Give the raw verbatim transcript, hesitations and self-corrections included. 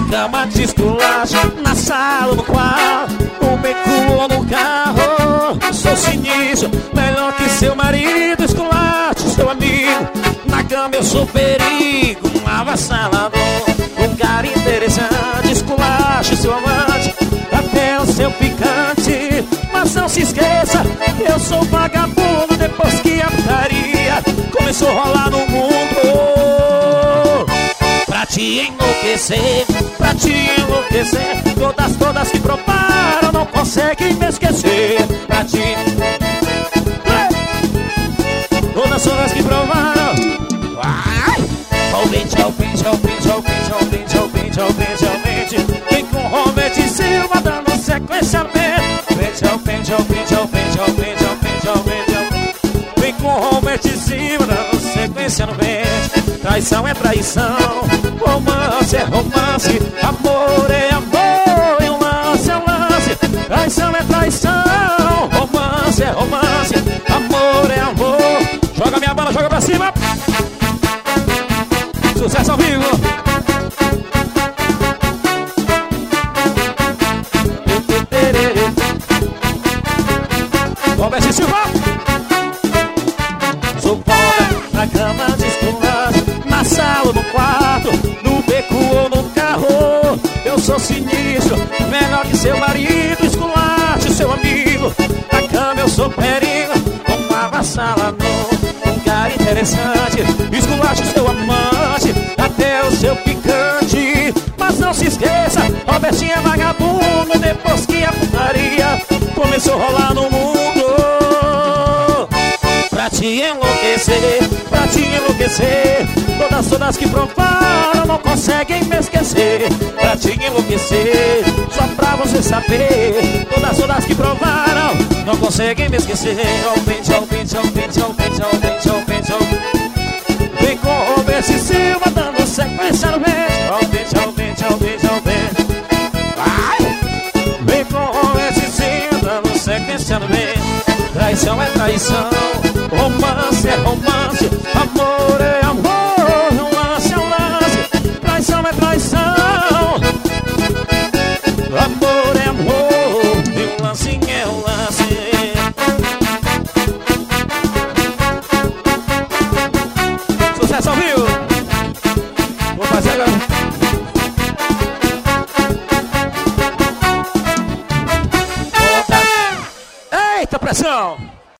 cama de esculacho, na sala, no quarto, no beco ou no carro. Sou sinistro, melhor que seu marido. Esculacho, seu amigo, na cama eu sou perigo. Um avassalador, um cara interessante. Esculacho, seu amante, até o seu picante. Mas não se esqueça, eu sou vagabundo. Depois que a putaria começou a rolar no mundo, pra te enlouquecer, pra te enlouquecer. Todas, todas que provaram não conseguem me esquecer. Pra te... Todas, todas que provaram. Aumente, aumente, aumente, aumente, aumente, aumente, aumente, aumente. Vem com Romete Silva dando sequenciamento. Aumente, aumente, aumente, aumente, aumente, aumente, aumente. Vem com Romete Silva dando sequência no mente. Traição é traição, romance é romance, amor é amor e um lance é um lance. Traição é traição, romance é romance, amor é amor. Joga minha bala, joga pra cima. Sucesso ao vivo. Romete Silva. Sou foda na cama de esculacho, na sala, no quarto, no beco ou no carro. Eu sou sinistro, melhor que seu marido. Esculacho, seu amigo, na cama eu sou perigo. Um avassalador, um cara interessante. Esculacho, seu amante, até o seu picante. Mas não se esqueça, Robertinho é vagabundo. Depois que a putaria começou a rolar no mundo, pra te enlouquecer, pra te enlouquecer. Todas, todas que provaram não conseguem me esquecer. Pra te enlouquecer, só pra você saber. Todas, todas que provaram não conseguem me esquecer. Aumente, aumente, aumente, aumente, aumente, aumente, aumente. Vem com Romete Silva dando sequência no vento. Aumente, aumente, aumente, aumente. Vai! Vem com Romete Silva dando sequência no vento. Traição é traição, romance é romance.